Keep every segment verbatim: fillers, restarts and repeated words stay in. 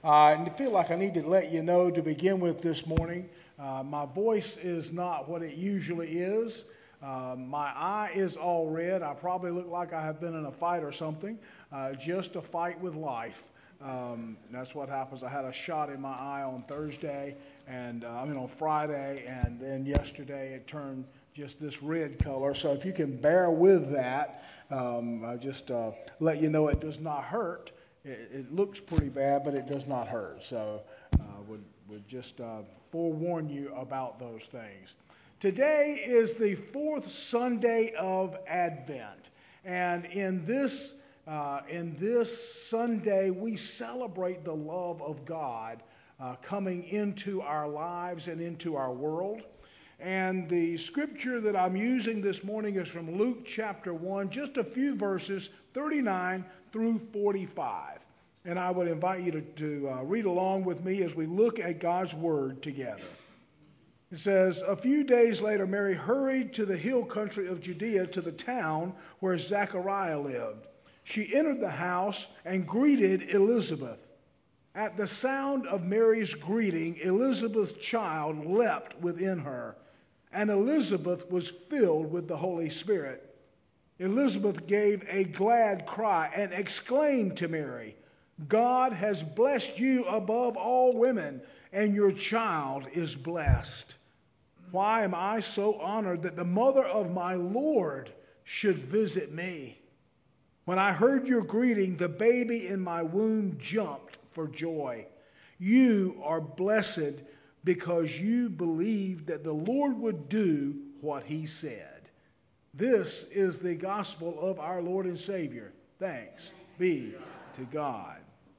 Uh, and I feel like I need to let you know to begin with this morning, uh, my voice is not what it usually is. Uh, my eye is all red. I probably look like I have been in a fight or something, uh, just a fight with life. Um, that's what happens. I had a shot in my eye on Thursday, and uh, I mean on Friday, and then yesterday it turned just this red color. So if you can bear with that, um, I just uh, let you know it does not hurt. It, it looks pretty bad, but it does not hurt. So uh, would would just uh, forewarn you about those things. Today is the fourth Sunday of Advent, and in this uh, in this Sunday we celebrate the love of God uh, coming into our lives and into our world. And the scripture that I'm using this morning is from Luke chapter one, just a few verses, thirty-nine through forty-five. And I would invite you to, to uh, read along with me as we look at God's word together. It says, a few days later, Mary hurried to the hill country of Judea to the town where Zechariah lived. She entered the house and greeted Elizabeth. At the sound of Mary's greeting, Elizabeth's child leapt within her, and Elizabeth was filled with the Holy Spirit. Elizabeth gave a glad cry and exclaimed to Mary, God has blessed you above all women, and your child is blessed. Why am I so honored that the mother of my Lord should visit me? When I heard your greeting, the baby in my womb jumped for joy. You are blessed because you believed that the Lord would do what he said. This is the gospel of our Lord and Savior. Thanks be to God.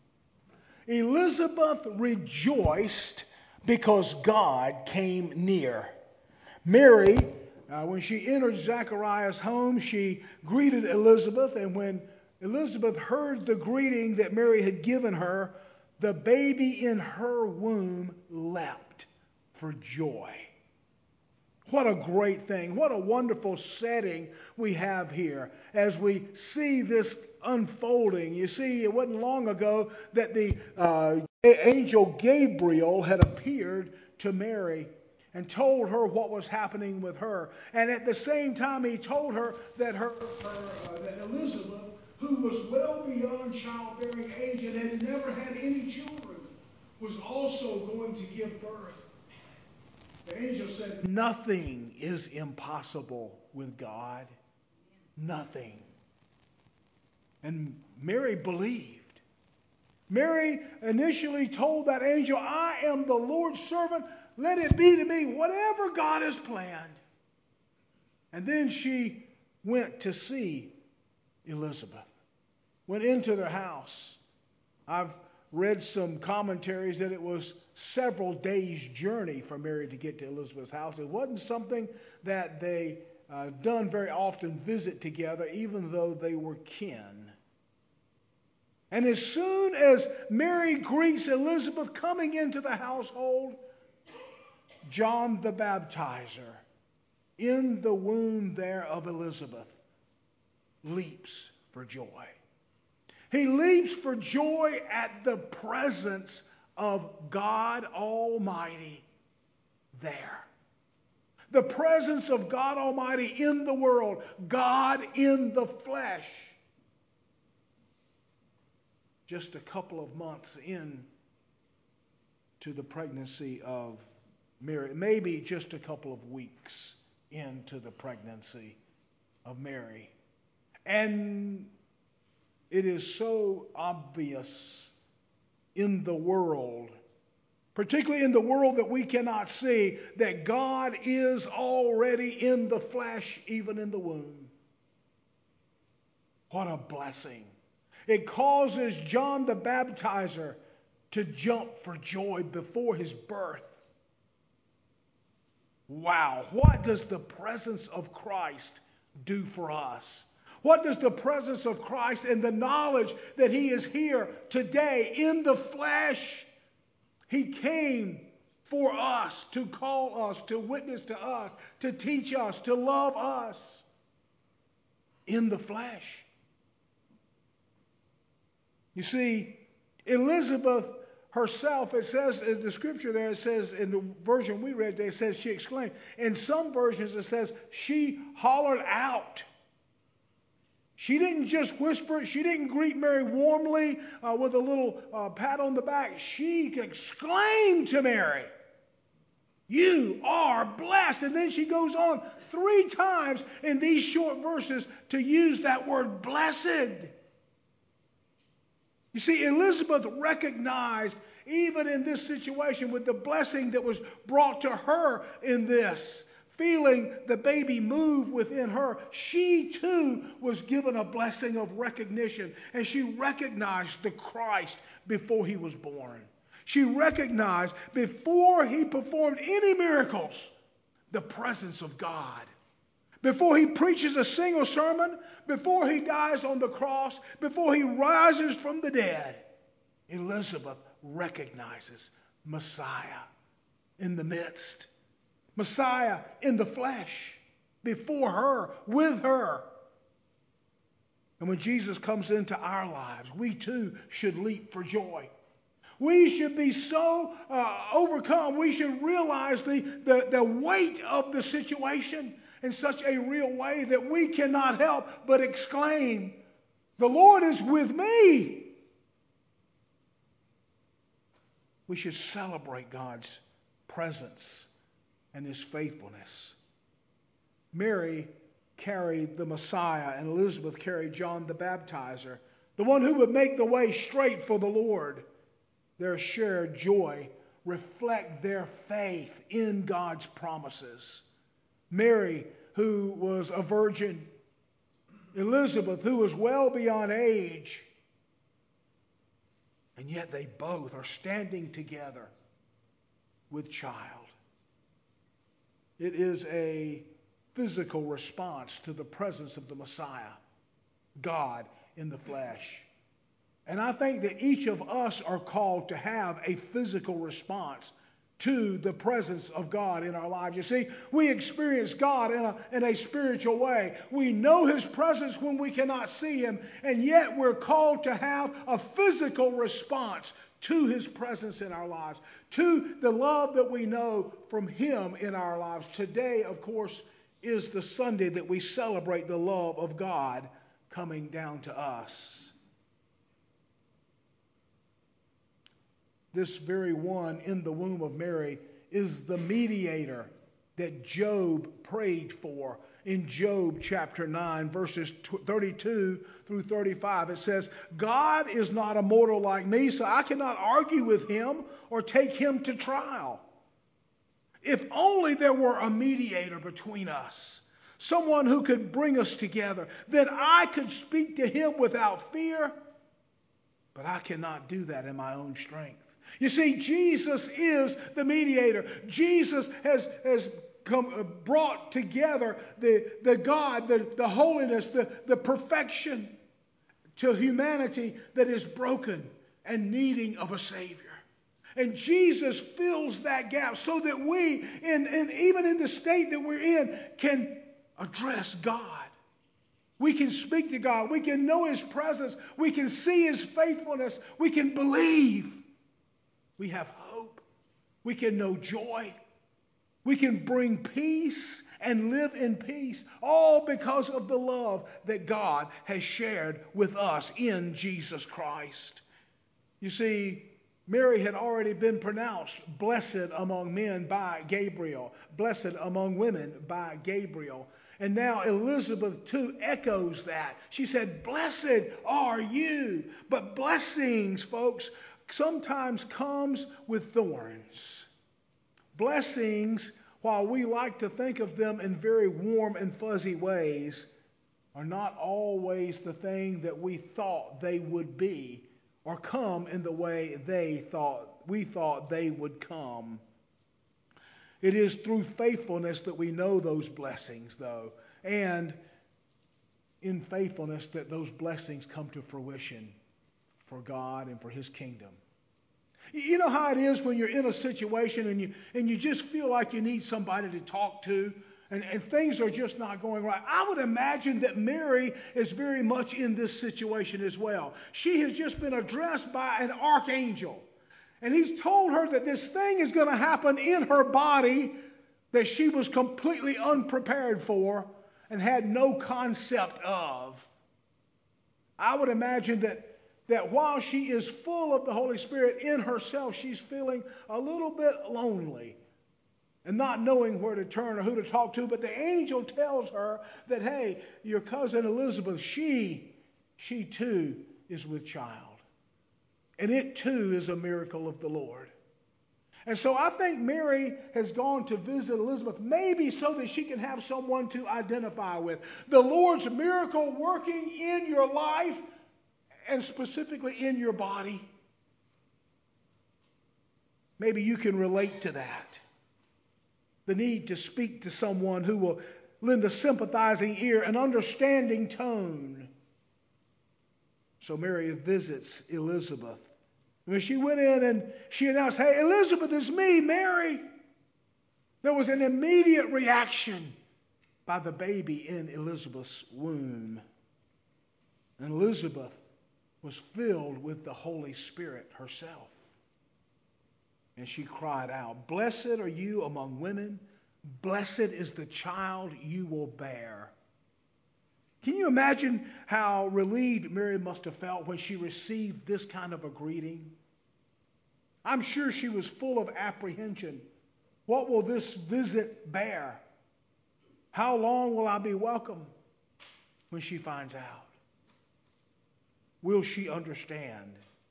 Elizabeth rejoiced because God came near. Mary, uh, when she entered Zechariah's home, she greeted Elizabeth, and when Elizabeth heard the greeting that Mary had given her, the baby in her womb leapt for joy. What a great thing. What a wonderful setting we have here as we see this unfolding. You see, it wasn't long ago that the uh, angel Gabriel had appeared to Mary and told her what was happening with her. And at the same time, he told her that her, her uh, that Elizabeth, who was well beyond childbearing age and had never had any children, was also going to give birth. The angel said, nothing is impossible with God. Nothing. And Mary believed. Mary initially told that angel, I am the Lord's servant. Let it be to me whatever God has planned. And then she went to see Elizabeth. Went into their house. I've read some commentaries that it was several days' journey for Mary to get to Elizabeth's house. It wasn't something that they uh, done very often, visit together, even though they were kin. And as soon as Mary greets Elizabeth coming into the household, John the Baptizer, in the womb there of Elizabeth, leaps for joy. He leaps for joy at the presence of God Almighty there. The presence of God Almighty in the world. God in the flesh. Just a couple of months in to the pregnancy of Mary. Maybe just a couple of weeks into the pregnancy of Mary. And it is so obvious in the world, particularly in the world that we cannot see, that God is already in the flesh, even in the womb. What a blessing. It causes John the Baptizer to jump for joy before his birth. Wow, what does the presence of Christ do for us? What does the presence of Christ and the knowledge that he is here today in the flesh? He came for us, to call us, to witness to us, to teach us, to love us in the flesh. You see, Elizabeth, herself, it says in the scripture there, it says in the version we read, it says she exclaimed. In some versions it says she hollered out. She didn't just whisper. She didn't greet Mary warmly uh, with a little uh, pat on the back. She exclaimed to Mary, "You are blessed." And then she goes on three times in these short verses to use that word blessed. You see, Elizabeth recognized, even in this situation, with the blessing that was brought to her in this, feeling the baby move within her, she too was given a blessing of recognition. And she recognized the Christ before he was born. She recognized before he performed any miracles, the presence of God. Before he preaches a single sermon, before he dies on the cross, before he rises from the dead, Elizabeth recognizes Messiah in the midst. Messiah in the flesh, before her, with her. And when Jesus comes into our lives, we too should leap for joy. We should be so uh, overcome. We should realize the, the, the weight of the situation in such a real way that we cannot help but exclaim, "The Lord is with me." We should celebrate God's presence and his faithfulness. Mary carried the Messiah, and Elizabeth carried John the Baptizer, the one who would make the way straight for the Lord. Their shared joy reflect their faith in God's promises. Mary, who was a virgin, Elizabeth, who was well beyond age, and yet they both are standing together with child. It is a physical response to the presence of the Messiah, God in the flesh. And I think that each of us are called to have a physical response to the presence of God in our lives. You see, we experience God in a, in a spiritual way. We know his presence when we cannot see him, and yet we're called to have a physical response to his presence in our lives, to the love that we know from him in our lives. Today, of course, is the Sunday that we celebrate the love of God coming down to us. This very one in the womb of Mary is the mediator that Job prayed for. In Job chapter nine, verses thirty-two through thirty-five, it says, "God is not a mortal like me, so I cannot argue with him or take him to trial. If only there were a mediator between us, someone who could bring us together, then I could speak to him without fear. But I cannot do that in my own strength." You see, Jesus is the mediator. Jesus has, has come, uh, brought together the, the God, the, the holiness, the, the perfection to humanity that is broken and needing of a Savior. And Jesus fills that gap so that we, in, in, even in the state that we're in, can address God. We can speak to God. We can know his presence. We can see his faithfulness. We can believe. We have hope. We can know joy. We can bring peace and live in peace, all because of the love that God has shared with us in Jesus Christ. You see, Mary had already been pronounced blessed among men by Gabriel, blessed among women by Gabriel. And now Elizabeth too echoes that. She said, "Blessed are you." But blessings, folks, sometimes comes with thorns. Blessings, while we like to think of them in very warm and fuzzy ways, are not always the thing that we thought they would be, or come in the way they thought we thought they would come. It is through faithfulness that we know those blessings, though, and in faithfulness that those blessings come to fruition for God and for his kingdom. You know how it is when you're in a situation and you and you just feel like you need somebody to talk to, and, and things are just not going right. I would imagine that Mary is very much in this situation as well. She has just been addressed by an archangel. And he's told her that this thing is going to happen in her body that she was completely unprepared for and had no concept of. I would imagine that, that while she is full of the Holy Spirit in herself, she's feeling a little bit lonely and not knowing where to turn or who to talk to. But the angel tells her that, hey, your cousin Elizabeth, she, she too is with child. And it too is a miracle of the Lord. And so I think Mary has gone to visit Elizabeth, maybe so that she can have someone to identify with. The Lord's miracle working in your life and specifically in your body. Maybe you can relate to that. The need to speak to someone who will lend a sympathizing ear, an understanding tone. So Mary visits Elizabeth. When she went in and she announced, hey, Elizabeth, it's me, Mary. There was an immediate reaction by the baby in Elizabeth's womb. And Elizabeth was filled with the Holy Spirit herself. And she cried out, blessed are you among women. Blessed is the child you will bear. Can you imagine how relieved Mary must have felt when she received this kind of a greeting? I'm sure she was full of apprehension. What will this visit bear? How long will I be welcome? When she finds out, will she understand?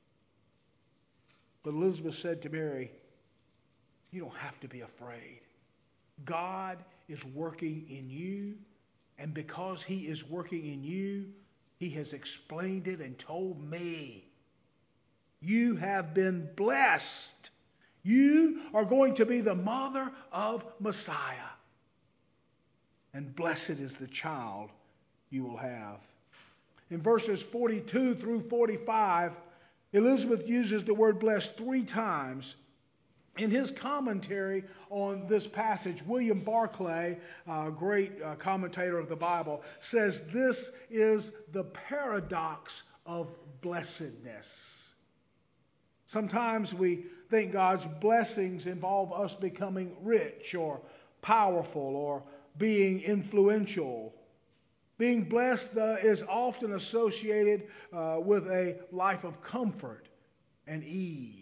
But Elizabeth said to Mary, you don't have to be afraid. God is working in you. And because he is working in you, he has explained it and told me. You have been blessed. You are going to be the mother of Messiah. And blessed is the child you will have. In verses forty-two through forty-five, Elizabeth uses the word blessed three times. In his commentary on this passage, William Barclay, a great uh, commentator of the Bible, says this is the paradox of blessedness. Sometimes we think God's blessings involve us becoming rich or powerful or being influential. Being blessed uh, is often associated uh, with a life of comfort and ease.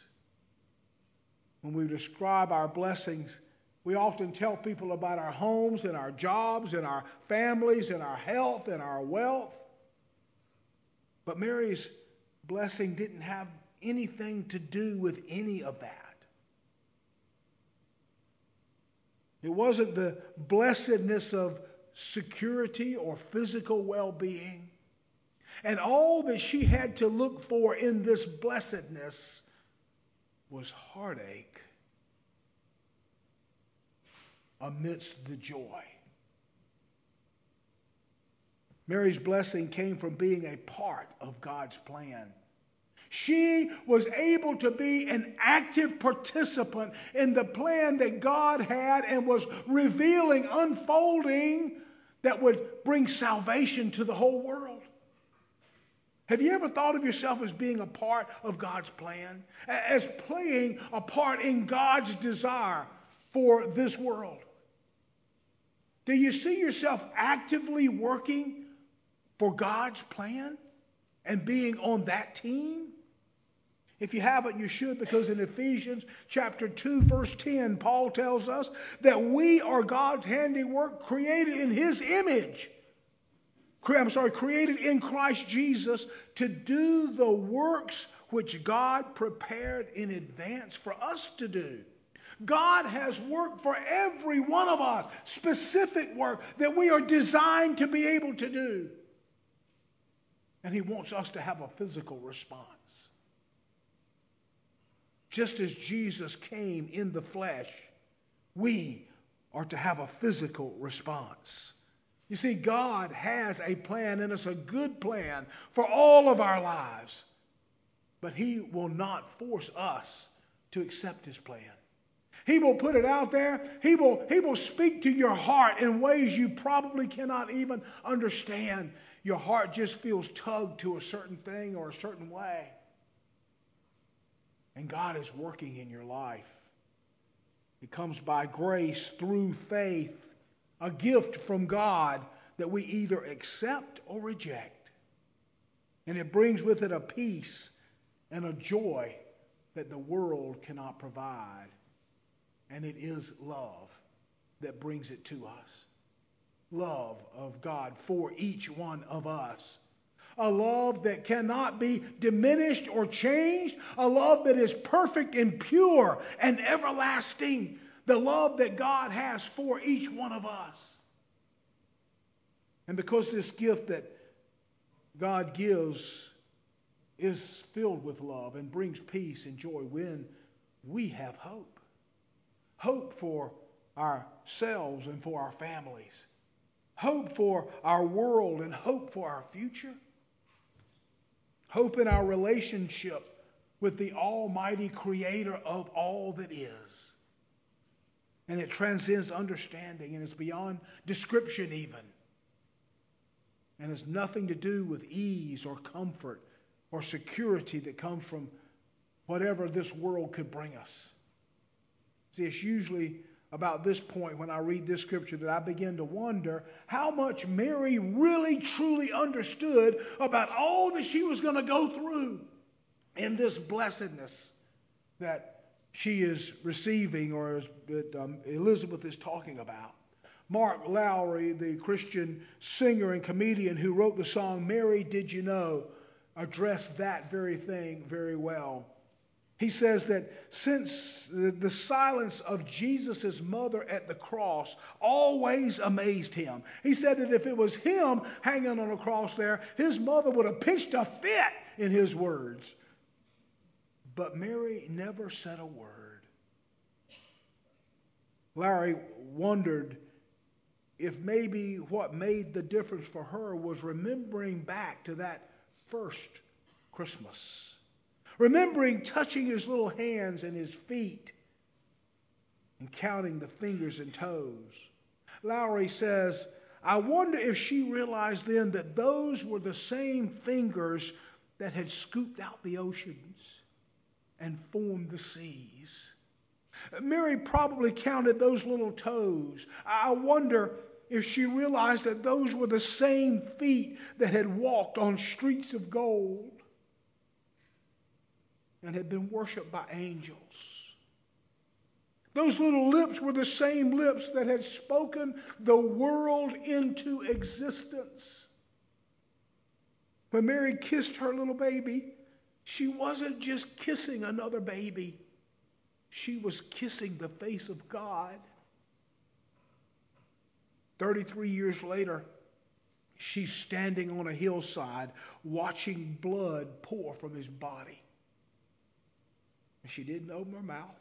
When we describe our blessings, we often tell people about our homes and our jobs and our families and our health and our wealth. But Mary's blessing didn't have anything to do with any of that. It wasn't the blessedness of security or physical well-being. And all that she had to look for in this blessedness was heartache amidst the joy. Mary's blessing came from being a part of God's plan. She was able to be an active participant in the plan that God had and was revealing, unfolding, that would bring salvation to the whole world. Have you ever thought of yourself as being a part of God's plan? As playing a part in God's desire for this world? Do you see yourself actively working for God's plan and being on that team? If you haven't, you should, because in Ephesians chapter two, verse ten, Paul tells us that we are God's handiwork, created in his image. I'm sorry, created in Christ Jesus to do the works which God prepared in advance for us to do. God has work for every one of us, specific work that we are designed to be able to do. And he wants us to have a physical response. Just as Jesus came in the flesh, we are to have a physical response. You see, God has a plan, and it's a good plan for all of our lives. But he will not force us to accept his plan. He will put it out there. He will, he will speak to your heart in ways you probably cannot even understand. Your heart just feels tugged to a certain thing or a certain way. And God is working in your life. It comes by grace through faith, a gift from God that we either accept or reject. And it brings with it a peace and a joy that the world cannot provide. And it is love that brings it to us. Love of God for each one of us. A love that cannot be diminished or changed. A love that is perfect and pure and everlasting. The love that God has for each one of us. And because this gift that God gives is filled with love and brings peace and joy, when we have hope. Hope for ourselves and for our families. Hope for our world and hope for our future. Hope in our relationship with the Almighty Creator of all that is. And it transcends understanding and it's beyond description even. And has nothing to do with ease or comfort or security that comes from whatever this world could bring us. See, it's usually about this point when I read this scripture that I begin to wonder how much Mary really truly understood about all that she was going to go through in this blessedness that she is receiving, or that um, Elizabeth is talking about. Mark Lowry, the Christian singer and comedian who wrote the song Mary, Did You Know?, addressed that very thing very well. He says that since the silence of Jesus' mother at the cross always amazed him. He said that if it was him hanging on a cross there, his mother would have pitched a fit, in his words. But Mary never said a word. Larry wondered if maybe what made the difference for her was remembering back to that first Christmas. Remembering touching his little hands and his feet and counting the fingers and toes. Lowry says, I wonder if she realized then that those were the same fingers that had scooped out the oceans and formed the seas. Mary probably counted those little toes. I wonder if she realized that those were the same feet that had walked on streets of gold and had been worshipped by angels. Those little lips were the same lips that had spoken the world into existence. When Mary kissed her little baby, she wasn't just kissing another baby. She was kissing the face of God. thirty-three years later, she's standing on a hillside watching blood pour from his body. And she didn't open her mouth.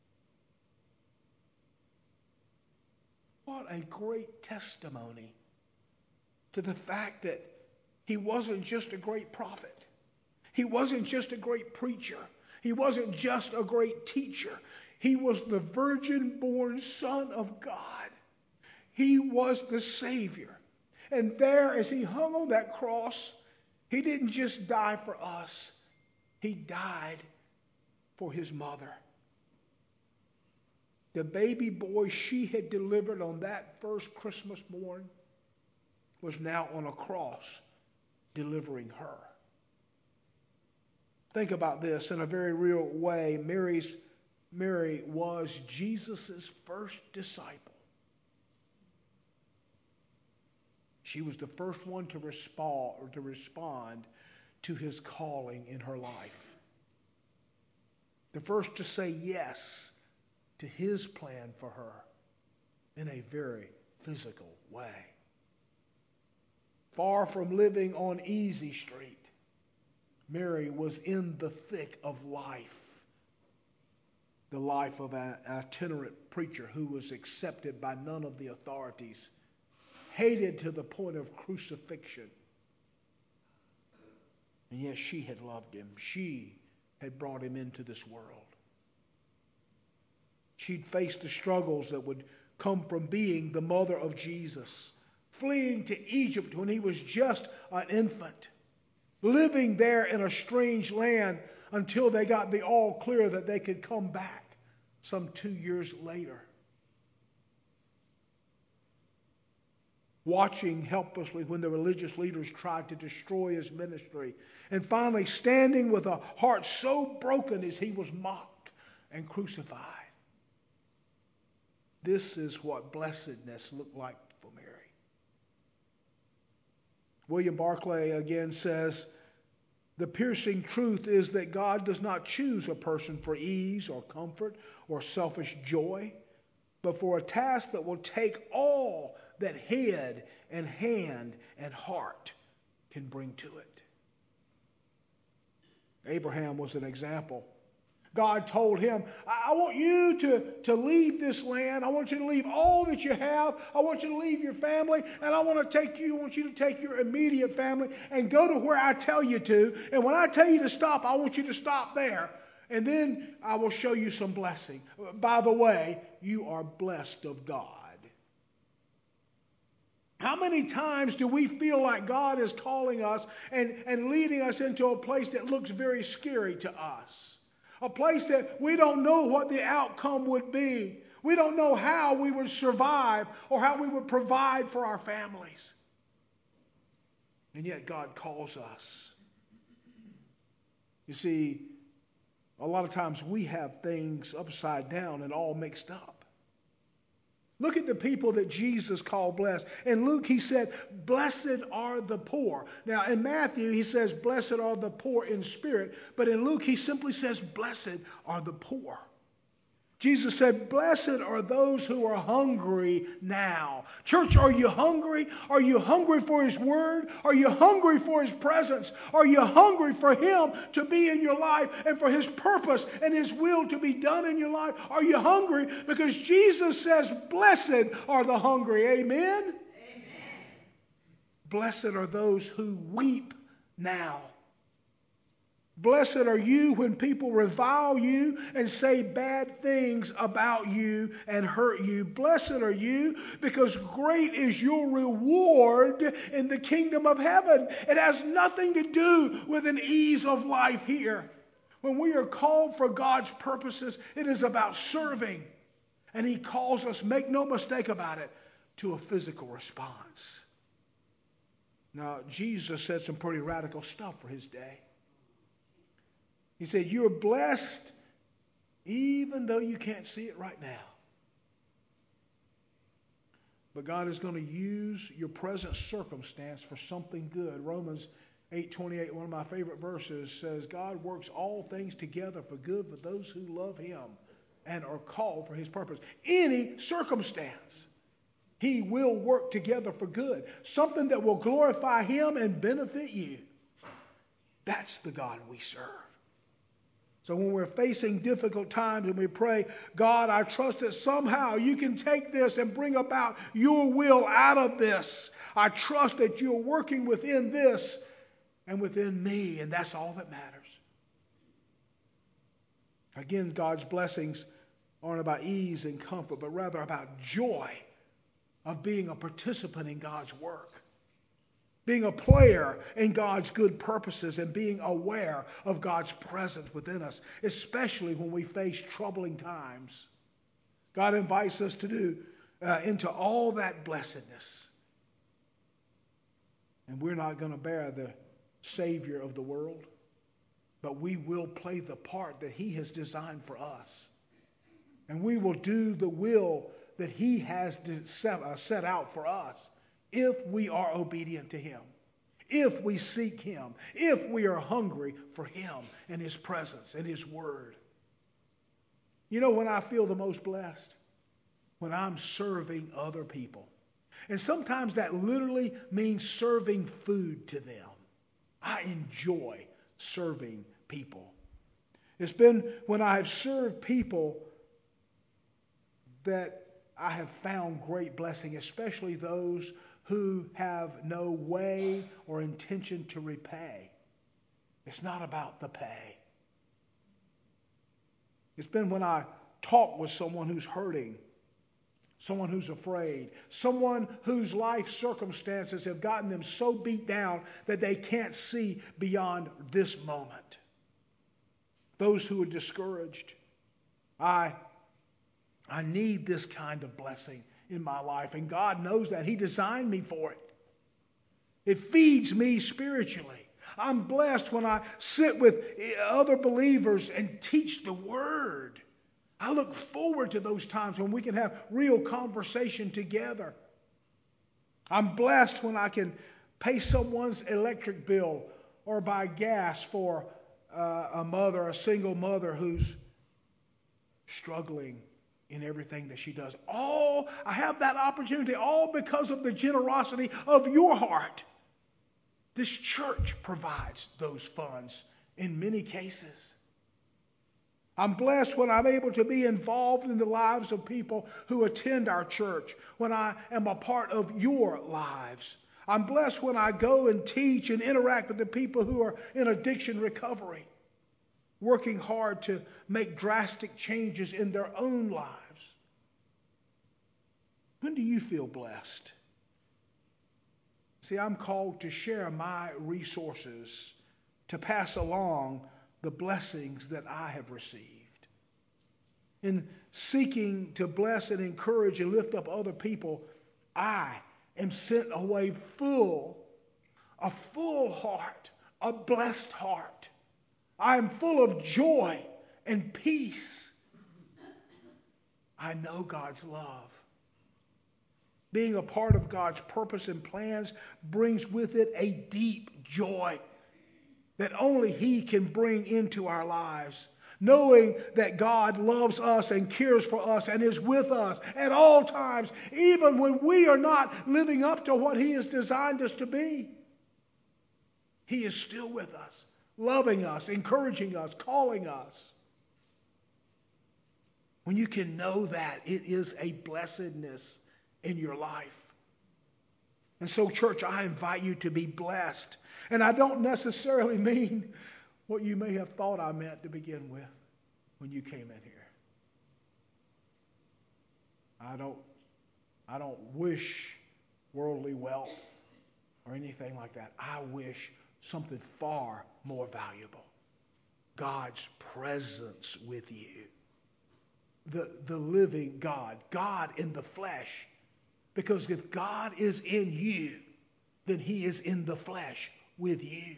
What a great testimony to the fact that he wasn't just a great prophet. He wasn't just a great preacher. He wasn't just a great teacher. He was the virgin-born Son of God. He was the Savior. And there, as he hung on that cross, he didn't just die for us. He died for his mother. The baby boy she had delivered on that first Christmas morn was now on a cross delivering her. Think about this in a very real way. Mary's, Mary was Jesus' first disciple. She was the first one to respond, or to respond to his calling in her life. The first to say yes to his plan for her in a very physical way. Far from living on easy street, Mary was in the thick of life. The life of an itinerant preacher who was accepted by none of the authorities, hated to the point of crucifixion. And yes, she had loved him. She had brought him into this world. She'd faced the struggles that would come from being the mother of Jesus, fleeing to Egypt when he was just an infant, living there in a strange land until they got the all clear that they could come back some two years later. Watching helplessly when the religious leaders tried to destroy his ministry. And finally standing with a heart so broken as he was mocked and crucified. This is what blessedness looked like for Mary. William Barclay again says, the piercing truth is that God does not choose a person for ease or comfort or selfish joy, but for a task that will take all that head and hand and heart can bring to it. Abraham was an example. God told him, I want you to, to leave this land. I want you to leave all that you have. I want you to leave your family. And I want to take you, I want you to take your immediate family and go to where I tell you to. And when I tell you to stop, I want you to stop there. And then I will show you some blessing. By the way, you are blessed of God. How many times do we feel like God is calling us and, and leading us into a place that looks very scary to us? A place that we don't know what the outcome would be. We don't know how we would survive or how we would provide for our families. And yet God calls us. You see, a lot of times we have things upside down and all mixed up. Look at the people that Jesus called blessed. In Luke, he said, blessed are the poor. Now, in Matthew, he says, blessed are the poor in spirit. But in Luke, he simply says, blessed are the poor. Jesus said, blessed are those who are hungry now. Church, are you hungry? Are you hungry for His Word? Are you hungry for His presence? Are you hungry for Him to be in your life and for His purpose and His will to be done in your life? Are you hungry? Because Jesus says, blessed are the hungry. Amen? Amen. Blessed are those who weep now. Blessed are you when people revile you and say bad things about you and hurt you. Blessed are you because great is your reward in the kingdom of heaven. It has nothing to do with an ease of life here. When we are called for God's purposes, it is about serving. And He calls us, make no mistake about it, to a physical response. Now, Jesus said some pretty radical stuff for His day. He said, you're blessed even though you can't see it right now. But God is going to use your present circumstance for something good. Romans eight twenty-eight, one of my favorite verses, says, God works all things together for good for those who love Him and are called for His purpose. Any circumstance, He will work together for good. Something that will glorify Him and benefit you. That's the God we serve. So when we're facing difficult times and we pray, God, I trust that somehow you can take this and bring about your will out of this. I trust that you're working within this and within me, and that's all that matters. Again, God's blessings aren't about ease and comfort, but rather about joy of being a participant in God's work. Being a player in God's good purposes and being aware of God's presence within us, especially when we face troubling times. God invites us to do uh, into all that blessedness. And we're not going to bear the Savior of the world, but we will play the part that He has designed for us. And we will do the will that He has set, uh, set out for us. If we are obedient to Him, if we seek Him, if we are hungry for Him and His presence and His Word. You know when I feel the most blessed? When I'm serving other people. And sometimes that literally means serving food to them. I enjoy serving people. It's been when I have served people that I have found great blessing, especially those who have no way or intention to repay. It's not about the pay. It's been when I talk with someone who's hurting, someone who's afraid, someone whose life circumstances have gotten them so beat down that they can't see beyond this moment. those who are discouraged. I, I need this kind of blessing in my life, and God knows that. He designed me for it. It feeds me spiritually. I'm blessed when I sit with other believers and teach the Word. I look forward to those times when we can have real conversation together. I'm blessed when I can pay someone's electric bill or buy gas for uh, a mother, a single mother who's struggling in everything that she does. All, I have that opportunity all because of the generosity of your heart. This church provides those funds in many cases. I'm blessed when I'm able to be involved in the lives of people who attend our church, when I am a part of your lives. I'm blessed when I go and teach and interact with the people who are in addiction recovery, working hard to make drastic changes in their own lives. When do you feel blessed? See, I'm called to share my resources, to pass along the blessings that I have received. In seeking to bless and encourage and lift up other people, I am sent away full, a full heart, a blessed heart. I am full of joy and peace. I know God's love. Being a part of God's purpose and plans brings with it a deep joy that only He can bring into our lives. Knowing that God loves us and cares for us and is with us at all times, even when we are not living up to what He has designed us to be. He is still with us, loving us, encouraging us, calling us. When you can know that, it is a blessedness in your life. And so, church, I invite you to be blessed. And I don't necessarily mean what you may have thought I meant to begin with when you came in here. I don't, I don't wish worldly wealth or anything like that. I wish something far more valuable. God's presence with you. The, the living God. God in the flesh. Because if God is in you, then He is in the flesh with you.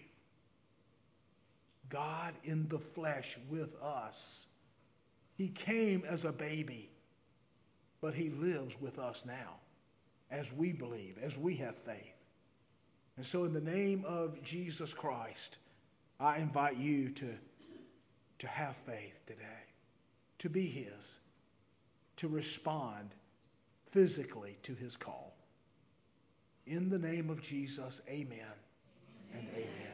God in the flesh with us. He came as a baby, but He lives with us now as we believe, as we have faith. And so in the name of Jesus Christ, I invite you to, to have faith today, to be His, to respond physically to His call. In the name of Jesus, amen and amen.